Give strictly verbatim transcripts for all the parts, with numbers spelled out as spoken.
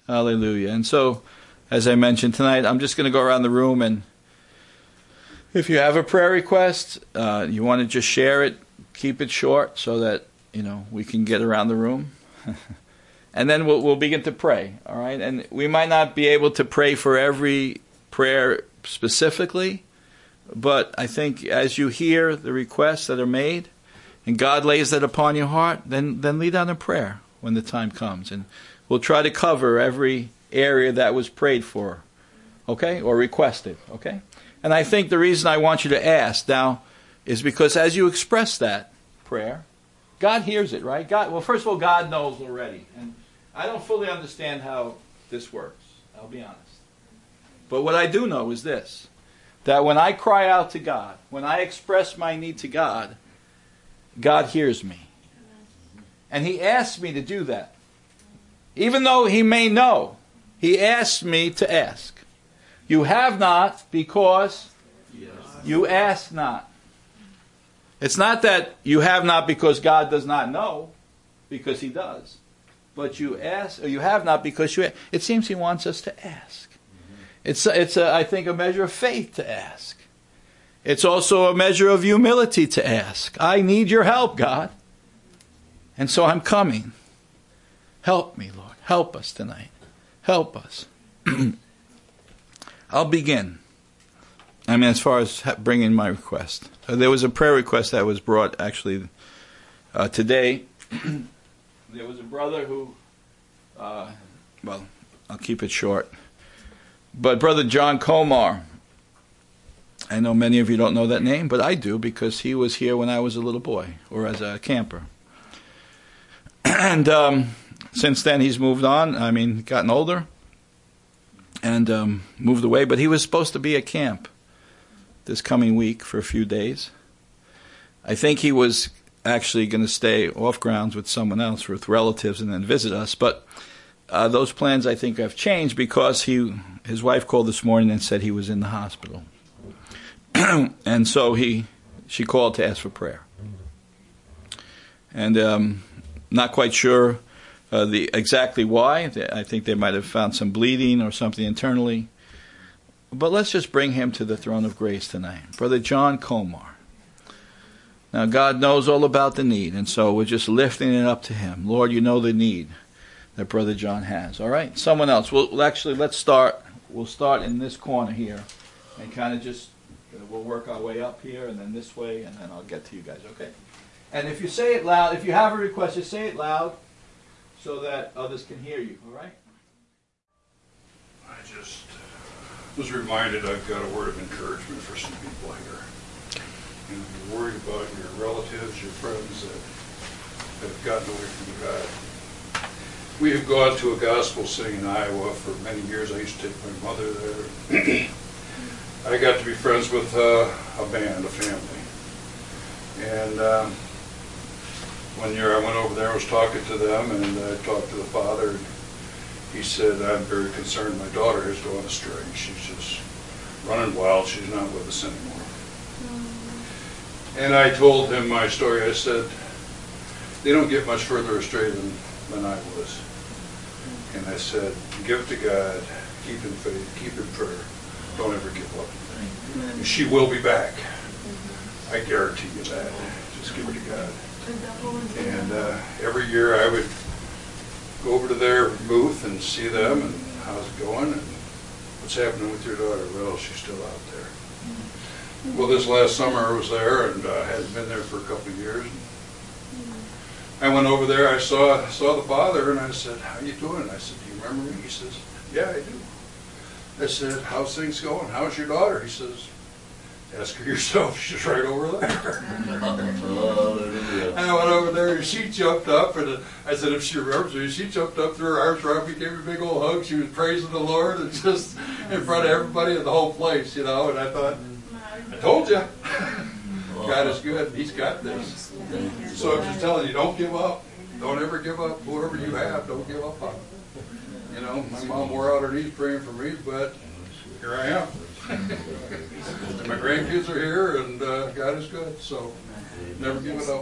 Hallelujah. And so, as I mentioned tonight, I'm just going to go around the room, and if you have a prayer request, uh, you want to just share it, keep it short so that, you know, we can get around the room. And then we'll, we'll begin to pray, all right? And we might not be able to pray for every prayer specifically, but I think as you hear the requests that are made and God lays that upon your heart, then, then lead on a prayer when the time comes. And we'll try to cover every area that was prayed for, okay, or requested, okay? And I think the reason I want you to ask now is because as you express that prayer, God hears it, right? God, well, first of all, God knows already. And I don't fully understand how this works, I'll be honest. But what I do know is this, that when I cry out to God, when I express my need to God, God hears me. And He asks me to do that. Even though He may know, He asks me to ask. You have not because you ask not. It's not that you have not because God does not know, because He does. But you ask, or you have not because you. It seems He wants us to ask. It's it's a, I think a measure of faith to ask. It's also a measure of humility to ask. I need your help, God, and so I'm coming. Help me, Lord. Help us tonight. Help us. I'll begin. I mean, as far as bringing my request, uh, there was a prayer request that was brought actually uh, today. There was a brother who, uh, well, I'll keep it short. But Brother John Comar, I know many of you don't know that name, but I do because he was here when I was a little boy or as a camper. And um, since then he's moved on, I mean, gotten older and um, moved away. But he was supposed to be at camp this coming week for a few days. I think he was actually going to stay off grounds with someone else, with relatives, and then visit us. But uh, those plans, I think, have changed because he, his wife called this morning and said he was in the hospital. And so he, she called to ask for prayer. And um, not quite sure uh, the exactly why. I think they might have found some bleeding or something internally. But let's just bring him to the throne of grace tonight. Brother John Comar. Now, God knows all about the need, and so we're just lifting it up to Him. Lord, you know the need that Brother John has. All right? Someone else. We'll, we'll actually, let's start. We'll start in this corner here and kind of just, we'll work our way up here and then this way, and then I'll get to you guys, okay? And if you say it loud, if you have a request, just say it loud so that others can hear you, all right? I just was reminded I've got a word of encouragement for some people here. You know, you're worried about your relatives, your friends that have gotten away from God. We have gone to a gospel sing in Iowa for many years. I used to take my mother there. I got to be friends with uh, a band, a family. And um, one year I went over there, I was talking to them, and I talked to the father. And he said, I'm very concerned my daughter has gone astray. She's just running wild. She's not with us anymore. And I told him my story. I said, they don't get much further astray than, than I was. And I said, give it to God, keep in faith, keep in prayer, don't ever give up. And she will be back. I guarantee you that. Just give it to God. And uh, every year I would go over to their booth and see them and how's it going and what's happening with your daughter. Well, she's still out there. Well, this last summer I was there and uh, hadn't been there for a couple of years. I went over there, I saw saw the father, and I said, how you doing? I said, do you remember me? He says, yeah, I do. I said, how's things going? How's your daughter? He says, ask her yourself, she's right over there. And I went over there and she jumped up, and I said, if she remembers me, she jumped up, threw her arms around me, gave me a big old hug. She was praising the Lord and just in front of everybody in the whole place, you know, and I thought, I told you. God is good. He's got this. So I'm just telling you, don't give up. Don't ever give up. Whoever you have, don't give up on. You know, my mom wore out her knees praying for me, but here I am. My grandkids are here, and uh, God is good. So never give it up.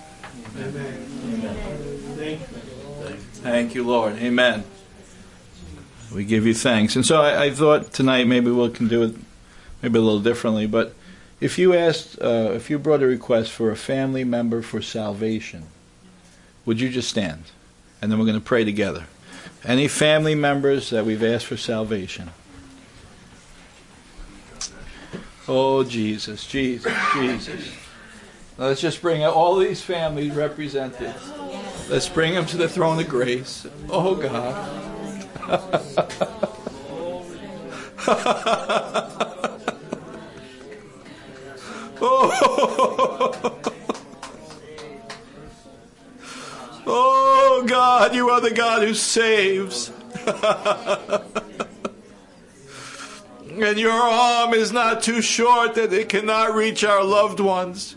Thank you, Lord. Amen. we give you thanks. And so I, I thought tonight maybe we can do it maybe a little differently. But if you asked, uh, if you brought a request for a family member for salvation, would you just stand? And then we're going to pray together. Any family members that we've asked for salvation? Oh, Jesus, Jesus, Jesus. Let's just bring all these families represented. Let's bring them to the throne of grace. Oh, God. Oh. Oh, God, you are the God who saves. And your arm is not too short that it cannot reach our loved ones.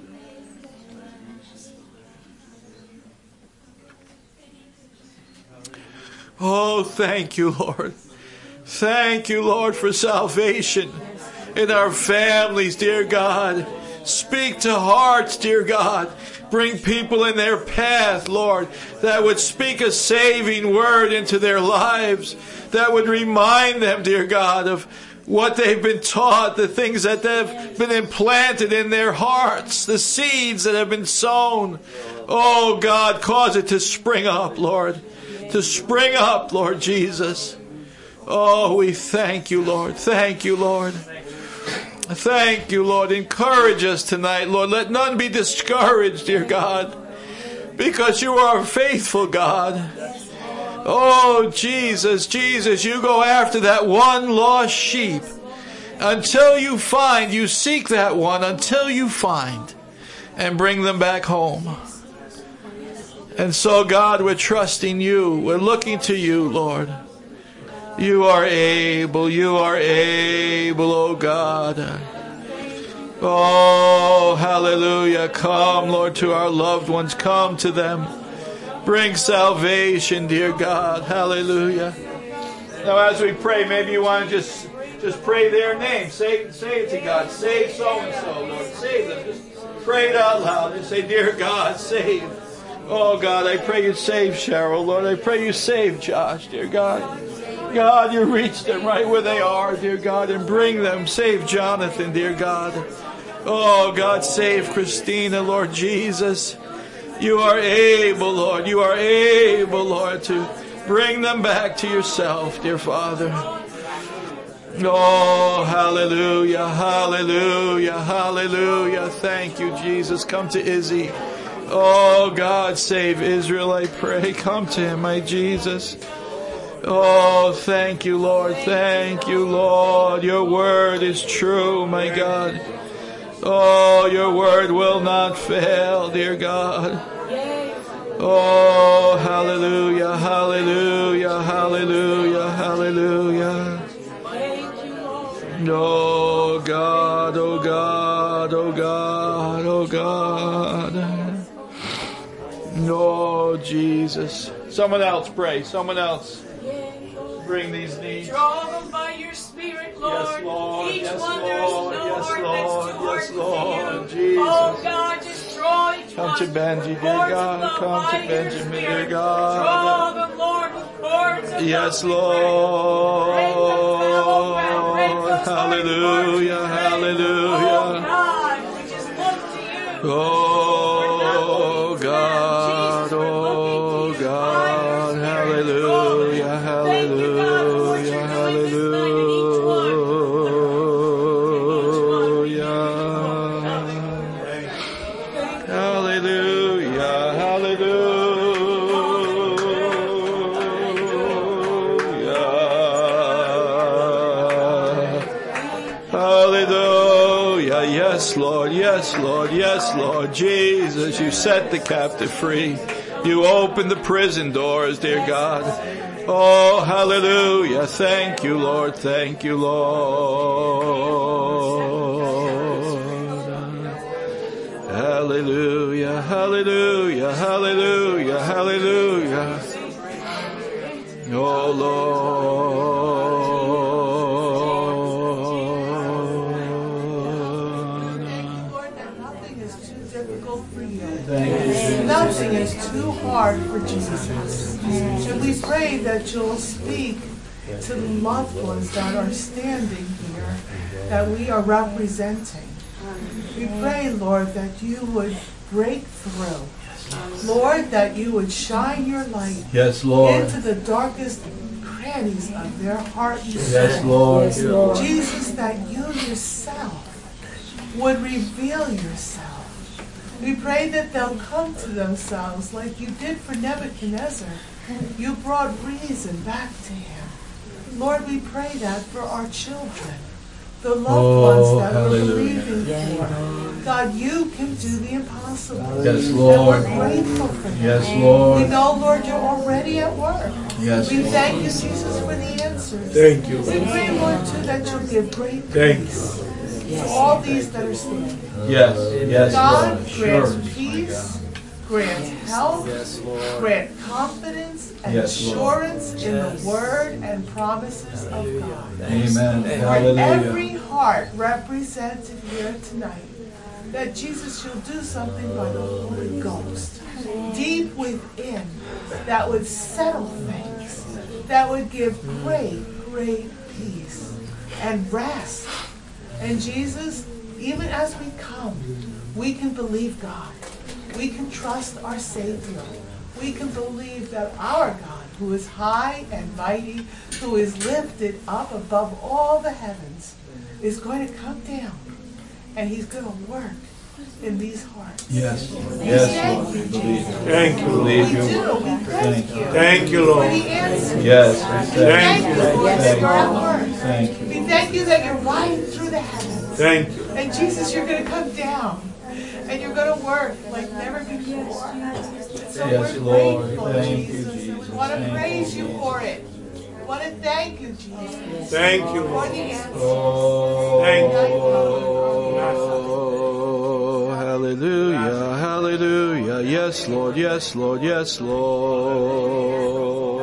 Oh, thank you, Lord. Thank you, Lord, for salvation in our families, dear God. Speak to hearts, dear God. Bring people in their path, Lord, that would speak a saving word into their lives, that would remind them, dear God, of what they've been taught, the things that have been implanted in their hearts, the seeds that have been sown. Oh, God, cause it to spring up, Lord, to spring up, Lord Jesus. Oh, we thank you, Lord. Thank you, Lord. Thank you, Lord. Encourage us tonight, Lord. Let none be discouraged, dear God, because you are a faithful God. Oh, Jesus, Jesus, you go after that one lost sheep until you find, you seek that one until you find and bring them back home. And so, God, we're trusting you. We're looking to you, Lord. You are able, you are able, oh God. Oh, hallelujah. Come, Lord, to our loved ones. Come to them. Bring salvation, dear God. Hallelujah. Now, as we pray, maybe you want to just, just pray their name. Say, say it to God. Save so-and-so, Lord. Save them. Just pray it out loud and say, dear God, save. Oh, God, I pray you save Cheryl, Lord. I pray you save Josh, dear God. God, you reach them right where they are, dear God, and bring them. Save Jonathan, dear God. Oh, God, save Christina, Lord Jesus. You are able, Lord. You are able, Lord, to bring them back to yourself, dear Father. Oh, hallelujah, hallelujah, hallelujah. Thank you, Jesus. Come to Izzy. Oh, God, save Israel, I pray. Come to him, my Jesus. Oh, thank you, Lord. Thank you, Lord. Your word is true, my God. Oh, your word will not fail, dear God. Oh, hallelujah, hallelujah, hallelujah, hallelujah. Oh, God, oh, God, oh, God, oh, God. Oh, Jesus. Someone else pray. Someone else. Bring these needs. Draw them by your Spirit, Lord. Yes, Lord. Each Yes, one, Lord. there's no Yes, heart Lord. that's too Yes, hard Lord. for you. Jesus. Oh, God, just draw each Come one. to Benji, dear Cords God. of love Come to by your Benjamin, dear Spirit. God. Draw them, Lord, with cords of Yes, love. Lord. Break them fallow ground. Break those Hallelujah. hard hearts. Hallelujah. Oh, God, we just look to you. Oh, God. Oh, God. Hallelujah. Hallelujah. Yes, Lord. Yes, Lord. Yes, Lord. Jesus, you set the captive free. You open the prison doors, dear God. Oh, hallelujah. Thank you, Lord. Thank you, Lord. Hallelujah. Hallelujah. Hallelujah. Hallelujah. Oh, Lord. Nothing is too hard for Jesus. And we pray that you'll speak to the loved ones that are standing here that we are representing. We pray, Lord, that you would break through. Lord, that you would shine your light Yes, Lord. into the darkest crannies of their heart and soul. Yes, Lord. Yes, Lord. Jesus, that you yourself would reveal yourself. We pray that they'll come to themselves like you did for Nebuchadnezzar. You brought reason back to him. Lord, we pray that for our children, the loved Oh, ones that hallelujah. we're believing for. God, you can do the impossible. Yes, And Lord. we're grateful for that. Yes, We Lord. know, Lord, you're already at work. Yes, We Lord. thank you, Jesus, for the answers. Thank you. We pray, Lord, too, that you'll give great Thank peace to all these that are standing. Yes, yes, God, Lord. Sure. grant peace, grant health, grant confidence and Yes, Lord. assurance in the word and promises of God. Amen. For Hallelujah. every heart represented here tonight, that Jesus shall do something by the Holy Ghost, deep within, that would settle things, that would give great, great peace and rest. And Jesus, even as we come, we can believe God. We can trust our Savior. We can believe that our God, who is high and mighty, who is lifted up above all the heavens, is going to come down and he's going to work in these hearts. Yes, We yes, thank Lord. you, We believe Jesus. you. Thank you, We Believe Lord. do. you. We thank you. Thank you, For Lord. the answers. Yes, we We thank thank you. you, Lord, that Thank you're at you. work. Thank you. We thank you that you're riding through the heavens. Thank you. And Jesus, you're going to come down. And you're going to work like never before. So Yes, we're Lord. grateful, Thank you, Jesus. And we Jesus. want to Thank praise you, you for it. We want to thank you, Jesus, Thank you, for Lord. the answers. Oh, Thank hallelujah, hallelujah. Yes, Lord, yes, Lord, yes, Lord.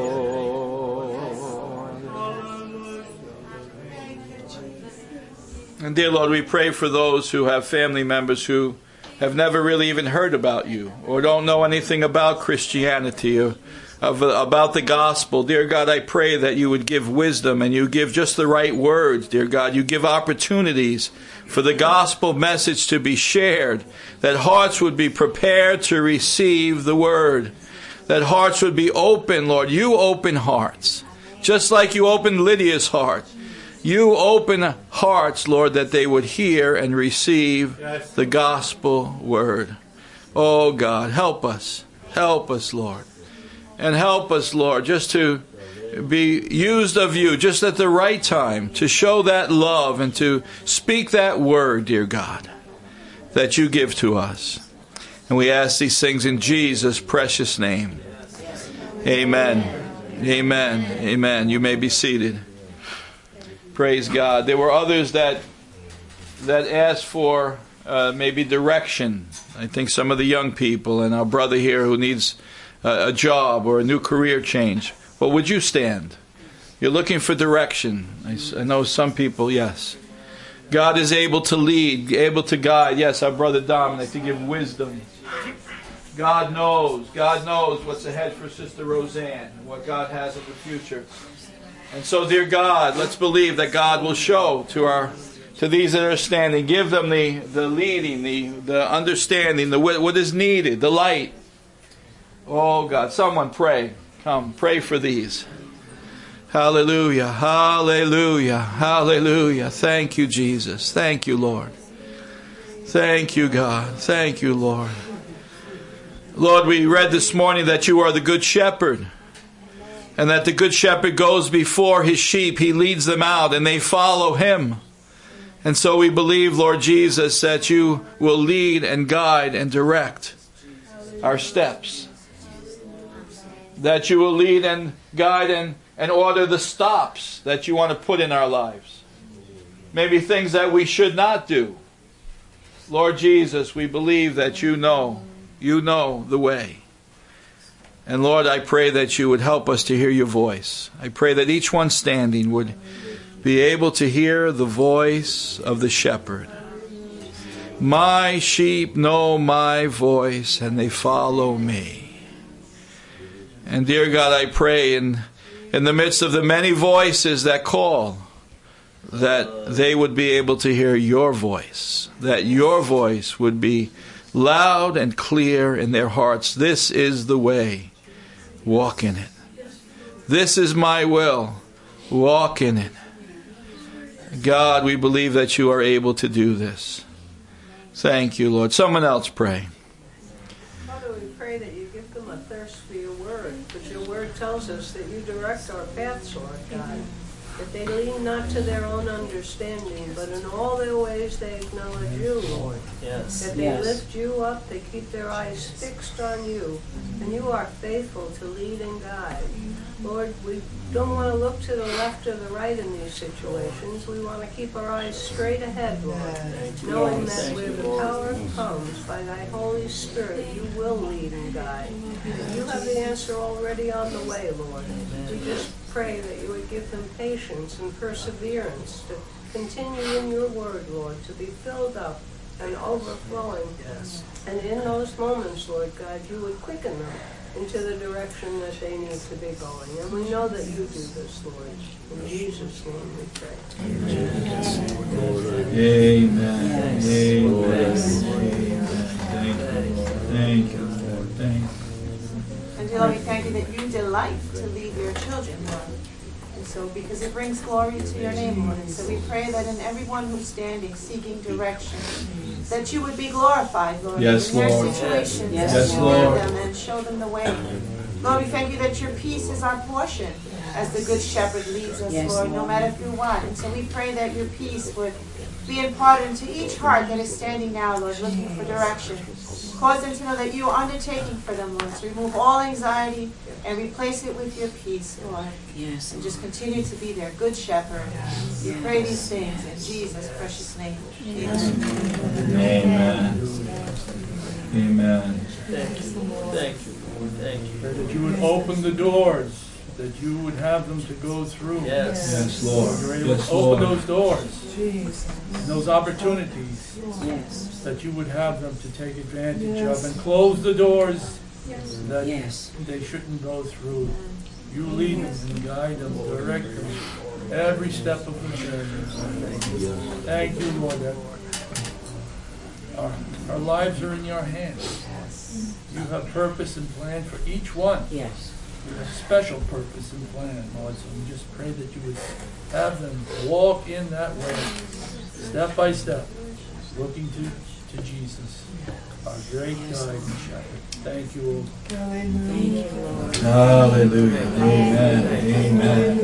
Thank you, Jesus. And dear Lord, we pray for those who have family members who have never really even heard about you or don't know anything about Christianity or of, about the gospel. Dear God, I pray that you would give wisdom and you give just the right words, dear God. You give opportunities for the gospel message to be shared, that hearts would be prepared to receive the word, that hearts would be open, Lord. You open hearts, just like you opened Lydia's heart. You open hearts, Lord, that they would hear and receive the gospel word. Oh, God, help us. Help us, Lord. And help us, Lord, just to be used of you just at the right time to show that love and to speak that word, dear God, that you give to us. And we ask these things in Jesus' precious name. Amen. Amen. Amen. You may be seated. Praise God. There were others that that asked for uh, maybe direction. I think some of the young people and our brother here who needs a, a job or a new career change. Well, would you stand? You're looking for direction. I, I know some people, yes. God is able to lead, able to guide. Yes, our brother Dominic, to give wisdom. God knows. God knows what's ahead for Sister Roseanne and what God has in the future. And so, dear God, let's believe that God will show to our to these that are standing. Give them the, the leading, the, the understanding, the what is needed, the light. Oh, God, someone pray. Come, pray for these. Hallelujah, hallelujah, hallelujah. Thank you, Jesus. Thank you, Lord. Thank you, God. Thank you, Lord. Lord, we read this morning that you are the good shepherd. And that the good shepherd goes before his sheep. He leads them out and they follow him. And so we believe, Lord Jesus, that you will lead and guide and direct our steps. That you will lead and guide and, and order the stops that you want to put in our lives. Maybe things that we should not do. Lord Jesus, we believe that you know, you know the way. And Lord, I pray that you would help us to hear your voice. I pray that each one standing would be able to hear the voice of the shepherd. My sheep know my voice and they follow me. And dear God, I pray in in the midst of the many voices that call, that they would be able to hear your voice, that your voice would be loud and clear in their hearts. This is the way. Walk in it. This is my will. Walk in it. God, we believe that you are able to do this. Thank you, Lord. Someone else pray. Father, we pray that you give them a thirst for your word, because your word tells us that you direct our paths, Lord God. That they lean not to their own understanding, but in all their ways they acknowledge you, Lord. Yes. That they Yes. lift you up, they keep their eyes fixed on you, and you are faithful to lead and guide. Lord, we don't want to look to the left or the right in these situations. We want to keep our eyes straight ahead, Lord, knowing that where the power comes by thy Holy Spirit, you will lead and guide. You have the answer already on the way, Lord. We just pray that you would give them patience and perseverance to continue in your word, Lord, to be filled up and overflowing. Yes. And in those moments, Lord God, you would quicken them into the direction that they need to be going. And we know that you do this, Lord. In Jesus' name we pray. Amen. Yes. Amen. Thank you, Lord. Thank you, Lord. Thank you. And dear Lord, we thank you that you delight to lead your children, Lord. And so, because it brings glory to your name, Lord. And so we pray that in everyone who's standing, seeking direction, that you would be glorified, Lord, Yes, in their Lord. situations, Yes, as you Lord. lead them and show them the way. Lord, we thank you that your peace is our portion as the Good Shepherd leads us, Yes, Lord, no Lord. matter through what. And so we pray that your peace would be imparted into each heart that is standing now, Lord, looking for direction. Cause them to know that you are undertaking for them, Lord, to remove all anxiety and replace it with your peace, Lord. Yes. And just continue to be their good shepherd. We pray these things in Jesus' precious name. Amen. Amen. Amen. Thank you. Thank you, Lord. Thank you. Pray that you would open the doors, that you would have them to go through. Yes. Yes, Lord. You're able Yes, to open Lord. those doors, and those opportunities, Yes. that you would have them to take advantage of, and close the doors that Yes. they shouldn't go through. You lead them and guide them, direct them, every step of the journey. Thank you, Lord, that our, our lives are in your hands. You have purpose and plan for each one. Yes. You have special purpose and plan, Lord. So we just pray that you would have them walk in that way, step by step, looking to, to Jesus, our great guide and shepherd. Thank you, Lord. Thank you, Lord. Hallelujah. Amen. Amen.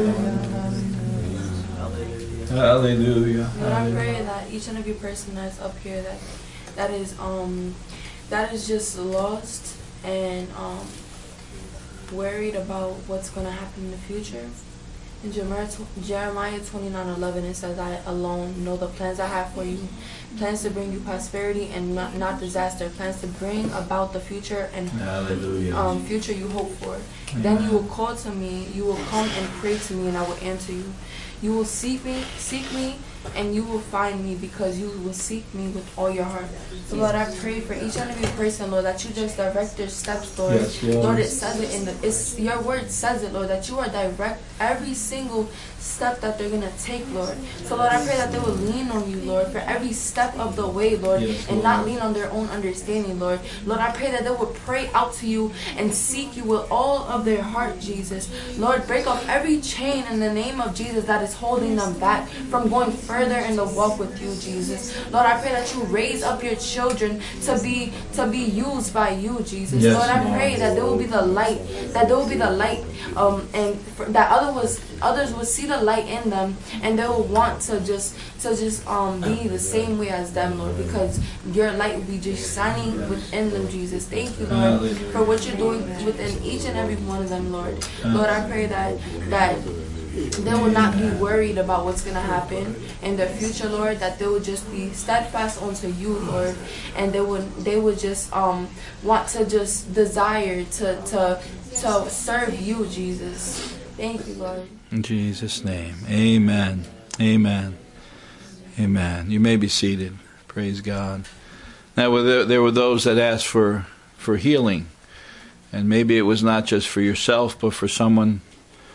Hallelujah. Lord, I pray that each and every person that's up here that that is um that is just lost and um worried about what's gonna happen in the future. In Jeremiah twenty-nine eleven, it says, "I alone know the plans I have for you, plans to bring you prosperity and not, not disaster, plans to bring about the future and Hallelujah. um, future you hope for. Then you will call to me, you will come and pray to me, and I will answer you. You will seek me, seek me, and you will find me, because you will seek me with all your heart." So Lord, I pray for each and every person, Lord, that you just direct their steps, Lord. Yes, Lord. Lord, it says it in the, it's your word says it, Lord, that you are direct every single step that they're gonna take, Lord. So Lord, I pray that they will lean on you, Lord, for every step of the way, Lord, Yes, and Lord. not lean on their own understanding, Lord. Lord, I pray that they will pray out to you and seek you with all of their heart, Jesus. Lord, break off every chain in the name of Jesus that is holding them back from going further in the walk with you, Jesus. Lord, I pray that you raise up your children to be to be used by you, Jesus. Yes, Lord, I Lord. pray that there will be the light, that there will be the light, um, and for, that other was others will see the light in them, and they will want to just to just um be the same way as them, Lord, because your light will be just shining within them, Jesus. Thank you, Lord, Hallelujah. for what you're doing within each and every one of them, Lord. Lord, I pray that that they will not be worried about what's going to happen in the future, Lord, that they will just be steadfast unto you, Lord, and they would they would just um want to just desire to to to serve you, Jesus. Thank you, Lord. In Jesus' name. Amen. Amen. Amen. You may be seated. Praise God. Now, there, there were those that asked for, for healing. And maybe it was not just for yourself, but for someone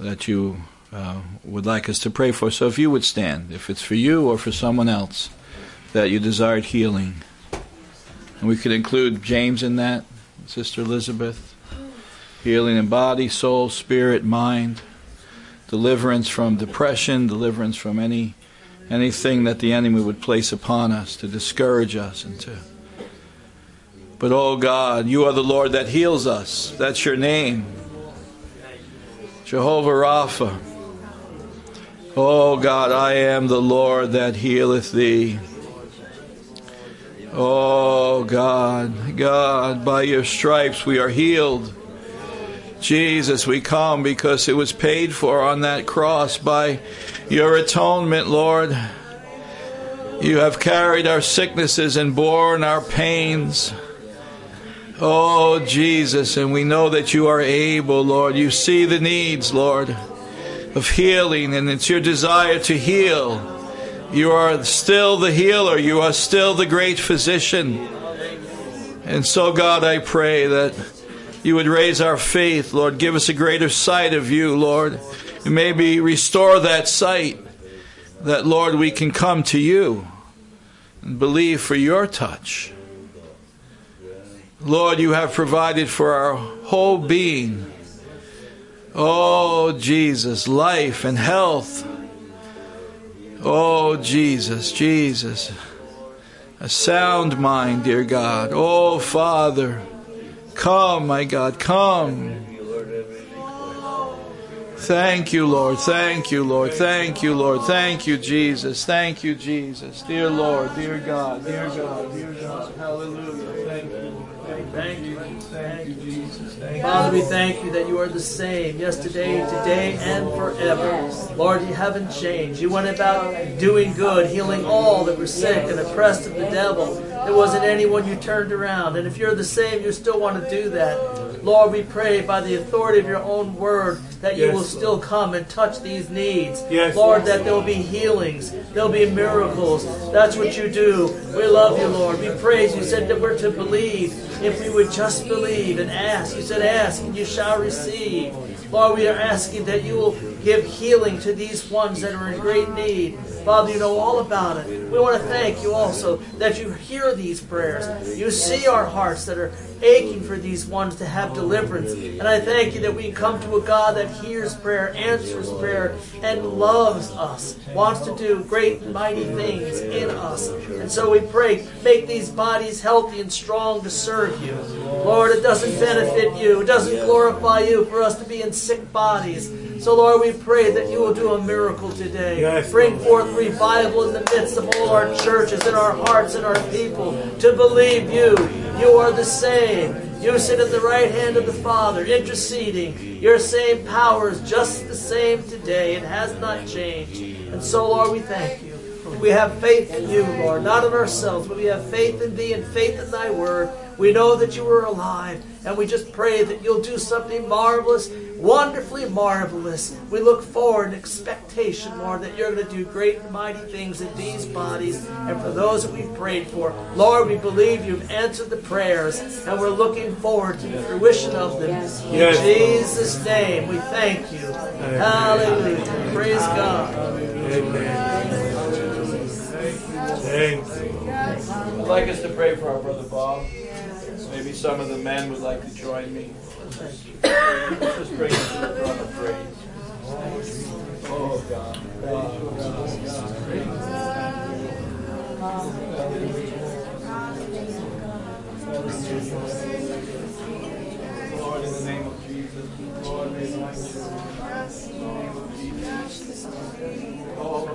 that you uh, would like us to pray for. So if you would stand, if it's for you or for someone else that you desired healing. And we could include James in that, Sister Elizabeth. Healing in body, soul, spirit, mind. Deliverance from depression, deliverance from any anything that the enemy would place upon us to discourage us and to. But oh God, you are the Lord that heals us. That's your name. Jehovah Rapha. Oh God, I am the Lord that healeth thee. Oh God, God, by your stripes we are healed. Jesus, we come because it was paid for on that cross by your atonement, Lord. You have carried our sicknesses and borne our pains. Oh, Jesus, and we know that you are able, Lord. You see the needs, Lord, of healing, and it's your desire to heal. You are still the healer. You are still the great physician. And so, God, I pray that you would raise our faith, Lord. Give us a greater sight of you, Lord. And maybe restore that sight that, Lord, we can come to you and believe for your touch. Lord, you have provided for our whole being. Oh, Jesus, life and health. Oh, Jesus, Jesus. A sound mind, dear God. Oh, Father. Come, my God, come. Thank you, Lord. Thank you, Lord. Thank you, Lord. Thank you, Jesus. Thank you, Jesus. Dear Lord, dear God, dear God, dear God. Hallelujah. Thank you. Thank you. Thank you, Jesus. Thank Father, we thank you that you are the same yesterday, today, and forever. Lord, you haven't changed. You went about doing good, healing all that were sick and oppressed of the devil. There wasn't anyone you turned around. And if you're the same, you still want to do that. Lord, we pray by the authority of your own word that you yes, will still come and touch these needs. Yes, Lord, that there will be healings. There will be miracles. That's what you do. We love you, Lord. We praise you. You said that we're to believe. If we would just believe and ask. You said ask and you shall receive. Lord, we are asking that you will give healing to these ones that are in great need. Father, you know all about it. We want to thank you also that you hear these prayers. You see our hearts that are aching for these ones to have deliverance. And I thank you that we come to a God that hears prayer, answers prayer, and loves us, wants to do great and mighty things in us. And so we pray, make these bodies healthy and strong to serve you. Lord, it doesn't benefit you, it doesn't glorify you for us to be in sick bodies. So, Lord, we pray that you will do a miracle today. Yes. Bring forth revival in the midst of all our churches, in our hearts, and our people, to believe you. You are the same. You sit at the right hand of the Father, interceding. Your same power is just the same today. It has not changed. And so, Lord, we thank you. We have faith in you, Lord, not in ourselves, but we have faith in thee and faith in thy word. We know that you are alive, and we just pray that you'll do something marvelous, wonderfully marvelous. We look forward in expectation, Lord, that you're going to do great and mighty things in these bodies and for those that we've prayed for. Lord, we believe you've answered the prayers, and we're looking forward to the fruition of them. Yes. In Jesus' name, we thank you. Amen. Hallelujah. Praise God. Amen. Thank you. I'd like us to pray for our brother Bob. Maybe some of the men would like to join me. Just bring us to the throne of praise. Oh God. God, God, God. Lord, in the name of Jesus, Lord, may you like you. In the name of Jesus. Oh,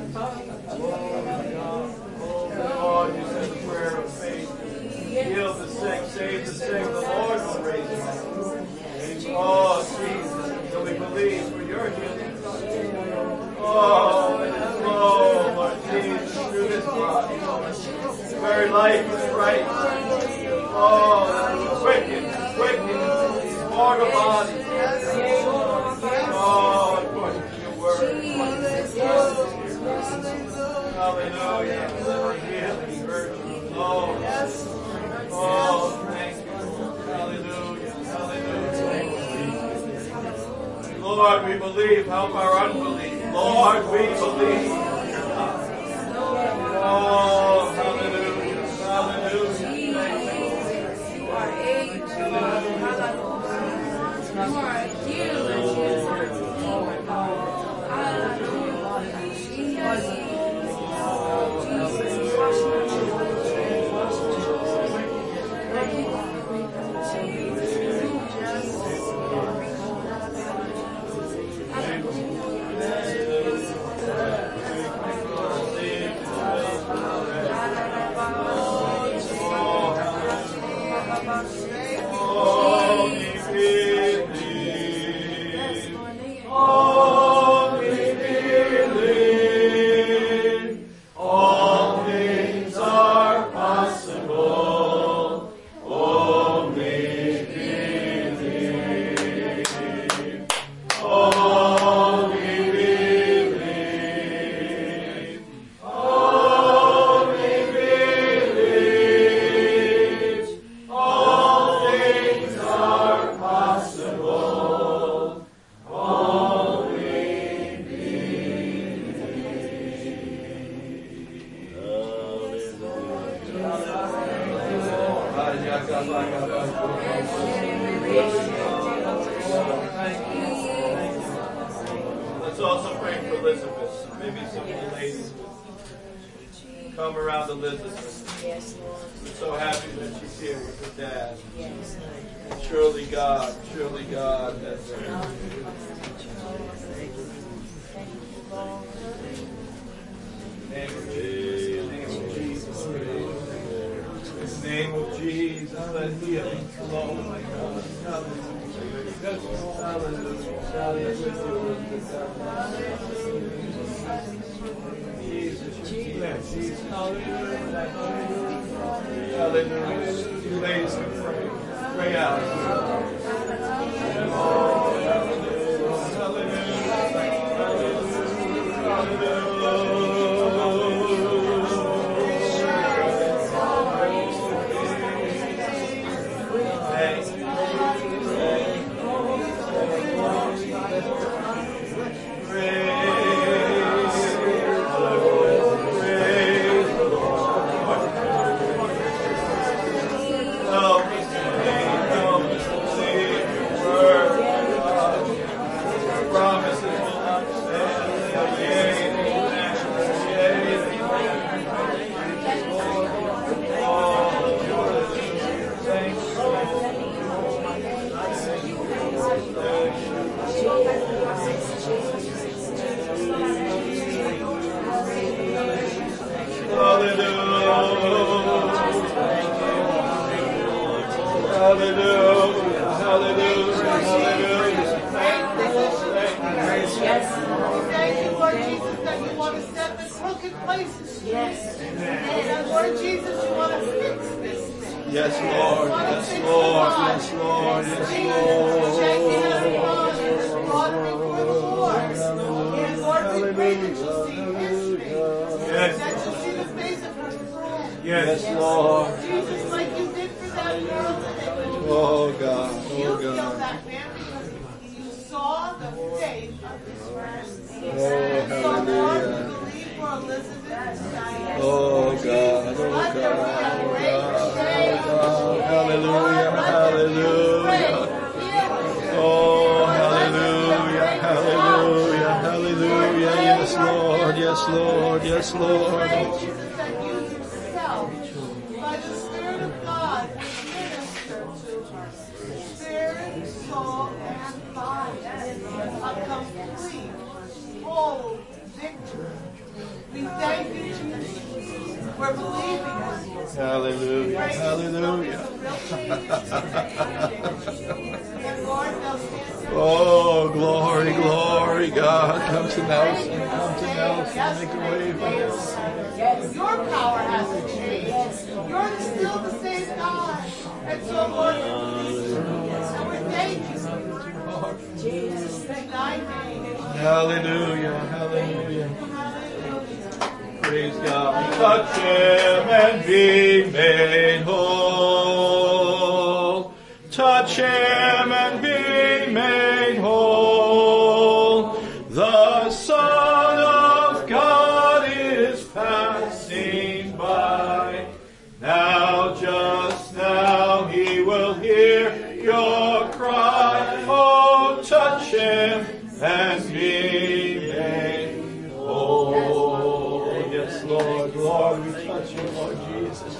Lord, you said the prayer of faith. Heal the sick, save the sick, the Lord will raise them up. Oh, Jesus, so we believe for your healing. Oh, oh, Lord Jesus, through this body, the very life is right. Oh, quicken, quicken these mortal bodies. Oh, according to your word. Hallelujah. For healing, virtue, Lord. Oh, thank you. Hallelujah. Hallelujah. Lord, we believe Help our unbelief. Lord, we believe. Oh, hallelujah. Hallelujah. You are able. Hallelujah. You are a healer, Jesus. Let's also pray for Elizabeth. Maybe some of the ladies will come around Elizabeth. We're so happy that she's here with her dad. Surely God, surely God has name of Jesus, name of Jesus. In the name of Jesus, let healing flow, my God. Hallelujah. Hallelujah. Jesus, Jesus, Jesus. Hallelujah. Hallelujah. You ladies can pray. Pray out. Yes, Lord. Yes, Lord. Yes, Lord. Yes, Lord. Yes, Lord. Jesus, like you did for that girl today. Oh, God. You Oh, healed God. that man because you saw the faith of his friends. Oh, So, Lord, we hallelujah. believe for Elizabeth and Diane. Oh, God. Oh, Let there be a great God. day. Hallelujah. Hallelujah. Oh, hallelujah. Hallelujah. Hallelujah. Yes, Lord. Yes, Lord. Yes, Lord. Jesus, that you yourself, by the Spirit of God, minister to her. Spirit, soul, and body. A complete, whole victory. We thank you, Jesus. We're believing in you. Hallelujah. Hallelujah. Oh, glory, glory, God. Come to Nelson. Come to Nelson. Make a way for us. Your power hasn't changed. You're still the same God. And so, Lord, we believe you. And we thank you. Jesus, thy name. Hallelujah. Hallelujah. Praise God. Touch him and be made whole. Touch him and be made whole. the Son of God is passing by. Now, just now, He will hear your cry. Oh, touch Him and be made whole. Yes, Lord, Lord, we touch You, Lord Jesus.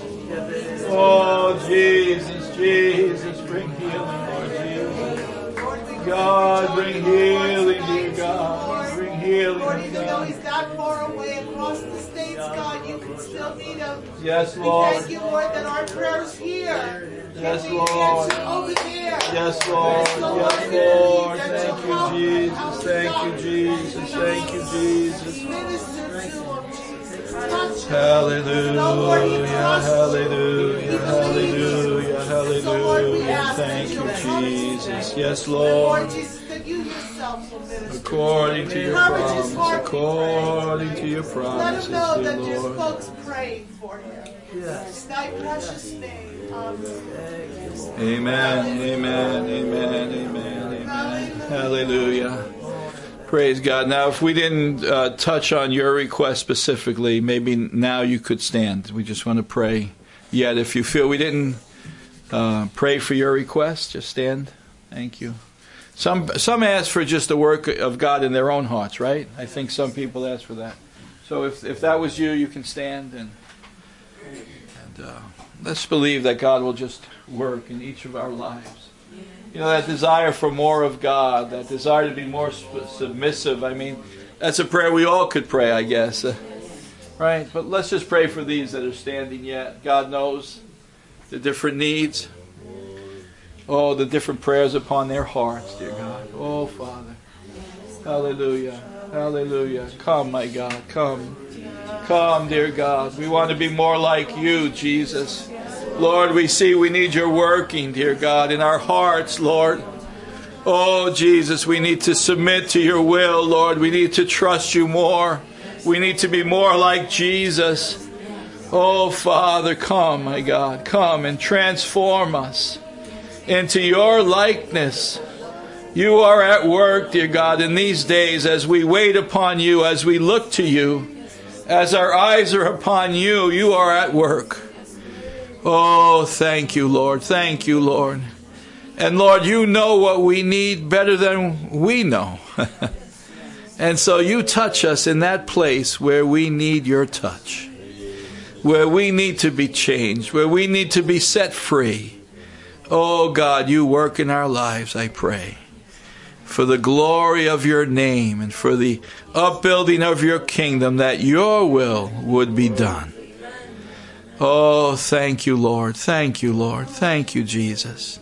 Oh, Jesus, Jesus, bring healing, Lord Jesus. God, bring healing, dear God. Bring healing, Lord, dear even though God. He's not far away across the states, God, You can still meet Him. Yes, We Lord. thank You, Lord, that our prayers here. Yes, can be Lord. answered over there. Yes, Lord. So, Yes, Lord. Thank You, Jesus. Thank You, Jesus. Thank You, Jesus. Minister to Him, Jesus. Touch Him. Hallelujah. Hallelujah. Hallelujah. Hallelujah. Thank You, Jesus. Yes, Lord. Lord Jesus, that You Yourself will minister. According to Your Encourage his promise. heart. According to Your Let promises, Him know dear that Your Lord. folks praying for Him. Yes. In Thy precious name. Amen. Amen, amen, amen, amen, amen. Hallelujah. Praise God. Now, if we didn't uh, touch on your request specifically, maybe now you could stand. We just want to pray. Yet, if you feel we didn't uh, pray for your request, just stand. Thank you. Some some ask for just the work of God in their own hearts, right? I think some people ask for that. So if if that was you, you can stand and and uh, let's believe that God will just work in each of our lives. You know, that desire for more of God, that desire to be more submissive. I mean, that's a prayer we all could pray, I guess. Uh, right? But let's just pray for these that are standing yet. God knows the different needs. Oh, the different prayers upon their hearts, dear God. Oh, Father. Hallelujah. Hallelujah. Come, my God. Come. Come, dear God. We want to be more like You, Jesus. Lord, we see we need Your working, dear God, in our hearts, Lord. Oh, Jesus, we need to submit to Your will, Lord. We need to trust You more. We need to be more like Jesus. Oh, Father, come, my God. Come and transform us into Your likeness. You are at work, dear God, in these days as we wait upon You, as we look to You, as our eyes are upon You. You are at work. Oh, thank You, Lord. Thank You, Lord. And Lord, You know what we need better than we know. And so You touch us in that place where we need Your touch, where we need to be changed, where we need to be set free. Oh, God, You work in our lives, I pray, for the glory of Your name and for the upbuilding of Your kingdom, that Your will would be done. Oh, thank You, Lord. Thank You, Lord. Thank You, Jesus.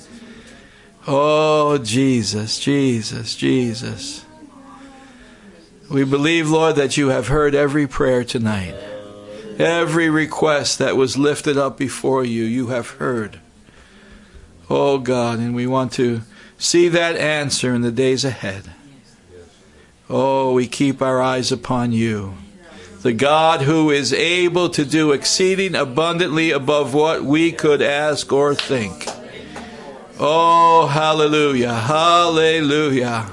Oh, Jesus, Jesus, Jesus. We believe, Lord, that You have heard every prayer tonight. Every request that was lifted up before You, You have heard. Oh, God, and we want to see that answer in the days ahead. Oh, we keep our eyes upon You, the God who is able to do exceeding abundantly above what we could ask or think. Oh, hallelujah, hallelujah.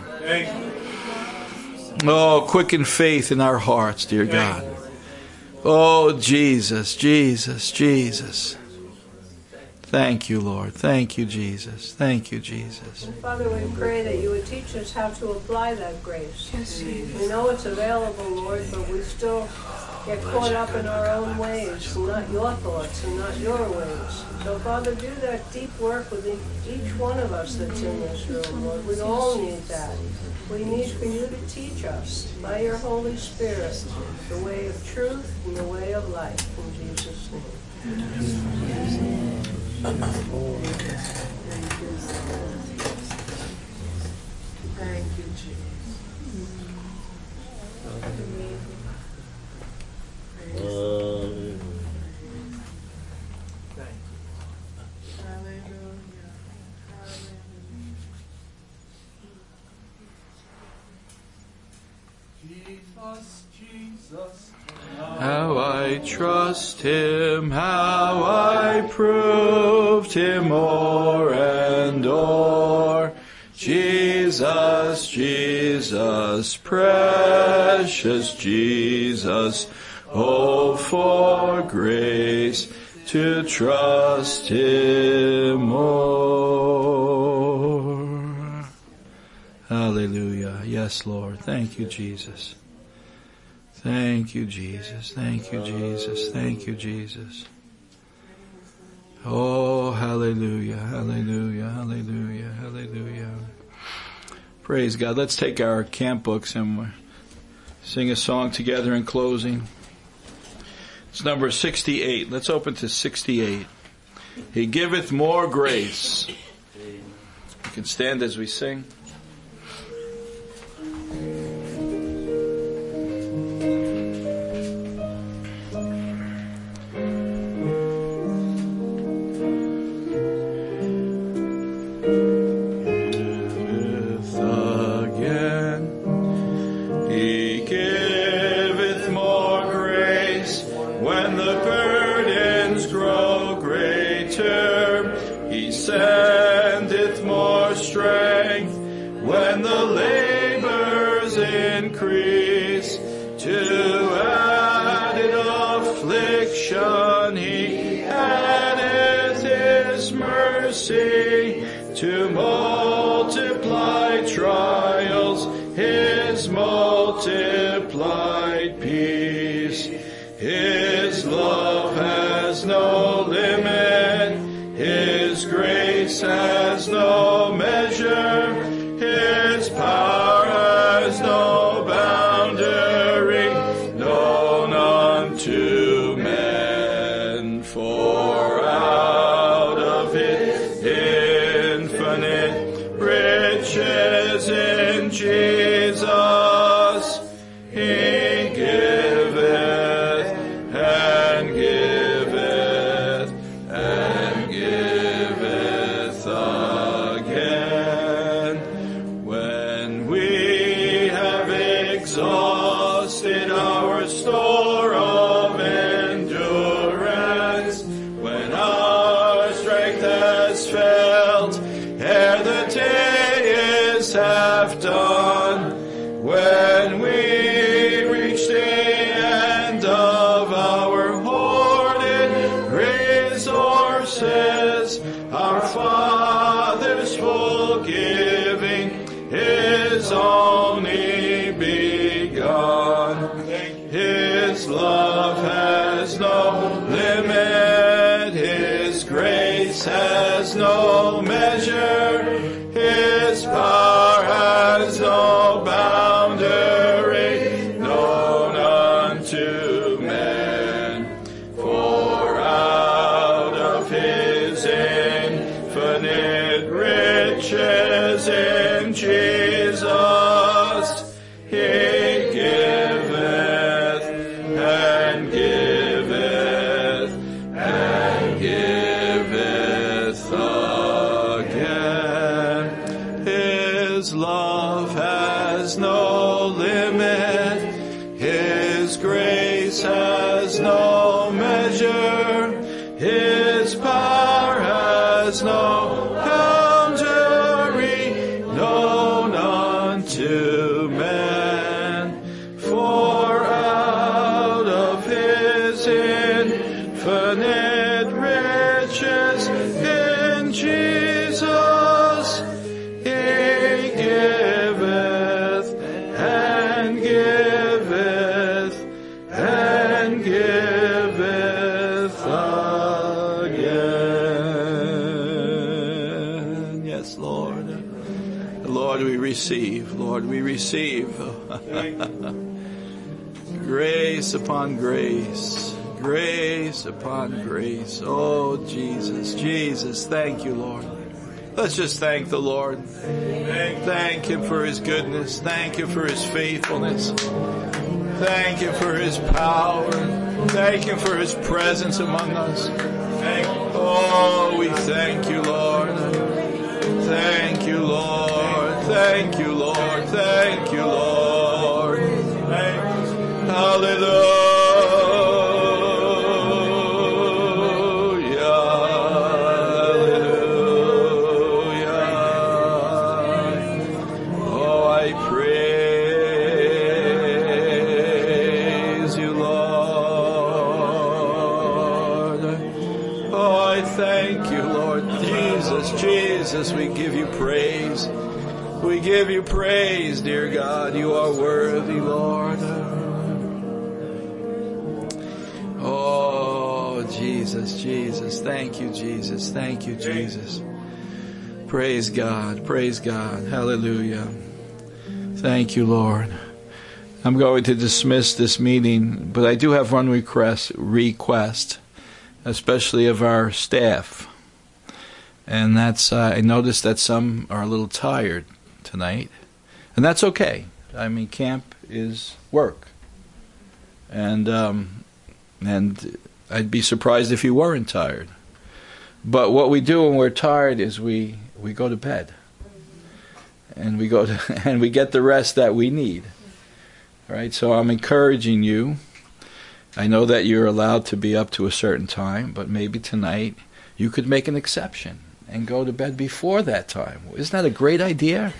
Oh, quicken faith in our hearts, dear God. Oh, Jesus, Jesus, Jesus. Thank You, Lord. Thank You, Jesus. Thank You, Jesus. And Father, we pray that You would teach us how to apply that grace. Yes, we know it's available, Lord, but we still get caught up in our own ways, not Your thoughts and not Your ways. So, Father, do that deep work with each one of us that's in this room, Lord. We all need that. We need for You to teach us by Your Holy Spirit the way of truth and the way of life. In Jesus' name. Thank You, Jesus. Hallelujah. Jesus, Jesus. How I trust Him, how I proved Him o'er and o'er. Jesus. Jesus, Jesus, precious Jesus, oh, for grace to trust Him more. Hallelujah. Yes, Lord. Thank you, Jesus. Thank you, Jesus. Thank you, Jesus. Thank you, Jesus. Oh, hallelujah, hallelujah, hallelujah, hallelujah. Praise God. Let's take our camp books and we'll sing a song together in closing. It's number sixty-eight. Let's open to sixty-eight. He giveth more grace. You can stand as we sing. To multiply trials, His multiplied peace. His love has no limit, His grace has no measure, His power has no boundary, known unto men. For out of it infinite riches in Jesus, He giveth and giveth and giveth again. When we have exhausted our store of endurance, when our strength has failed, ere the day is half done, when we reach the end of our hoarded resources, our Father's full giving is only begun. His love has no limit, His grace has no measure, His power has no boundary, known unto men. For out of His infinite riches in Jesus, He giveth and giveth and giveth again. His love has no limit, His grace has no measure, His power has no boundary, known unto men. For out of His infinite riches in Jesus, He giveth and giveth and giveth again. Yes, Lord. Lord, we receive. Lord, we receive. Grace upon grace. Grace upon grace. Oh, Jesus, Jesus, thank you, Lord. Let's just thank the Lord. Thank Him for His goodness. Thank Him for His faithfulness. Thank Him for His power. Thank Him for His presence among us. Oh, we thank you, Lord. Thank you, Lord. Thank you, Lord. Thank you, Lord. Hallelujah. Jesus, we give you praise. We give you praise, dear God. You are worthy, Lord. Oh, Jesus, Jesus. Thank you, Jesus. Thank you, Jesus. Praise God. Praise God. Hallelujah. Thank you, Lord. I'm going to dismiss this meeting, but I do have one request, request especially of our staff. And that's, uh, I noticed that some are a little tired tonight. And that's okay. I mean, camp is work. And, um, and I'd be surprised if you weren't tired. But what we do when we're tired is we, we go to bed. And we go to, and we get the rest that we need. All right, so I'm encouraging you. I know that you're allowed to be up to a certain time, but maybe tonight you could make an exception and go to bed before that time. Isn't that a great idea?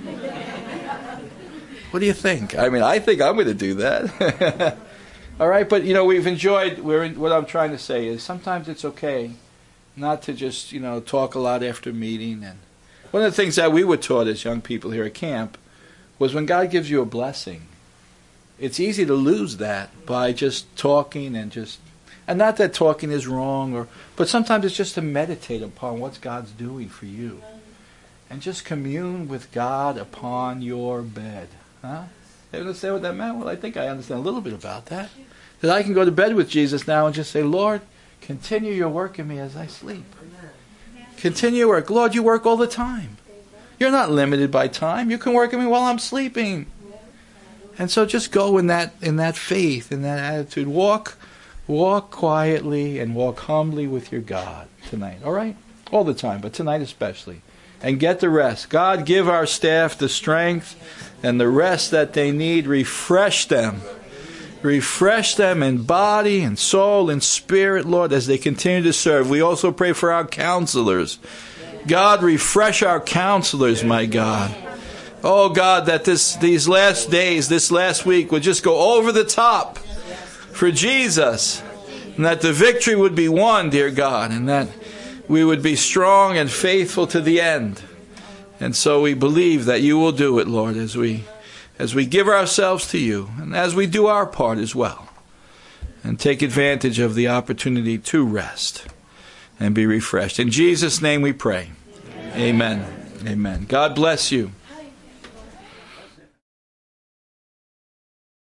What do you think? I mean, I think I'm going to do that. All right, but you know, we've enjoyed. We're in, what I'm trying to say is sometimes it's okay not to just you know talk a lot after a meeting. And one of the things that we were taught as young people here at camp was when God gives you a blessing, it's easy to lose that by just talking and just, and not that talking is wrong, or, but sometimes it's just to meditate upon what God's doing for you. And just commune with God upon your bed. Huh? You understand what that meant? Well, I think I understand a little bit about that. That I can go to bed with Jesus now and just say, Lord, continue your work in me as I sleep. Continue your work. Lord, you work all the time. You're not limited by time. You can work in me while I'm sleeping. And so just go in that in that faith, in that attitude. Walk, walk quietly and walk humbly with your God tonight. All right? All the time, but tonight especially. And get the rest. God, give our staff the strength and the rest that they need. Refresh them. Refresh them in body and soul and spirit, Lord, as they continue to serve. We also pray for our counselors. God, refresh our counselors, my God. Oh, God, that this these last days, this last week, would just go over the top for Jesus. And that the victory would be won, dear God. And that we would be strong and faithful to the end. And so we believe that you will do it, Lord, as we as we give ourselves to you and as we do our part as well. And take advantage of the opportunity to rest and be refreshed. In Jesus' name we pray. Amen. Amen. God bless you.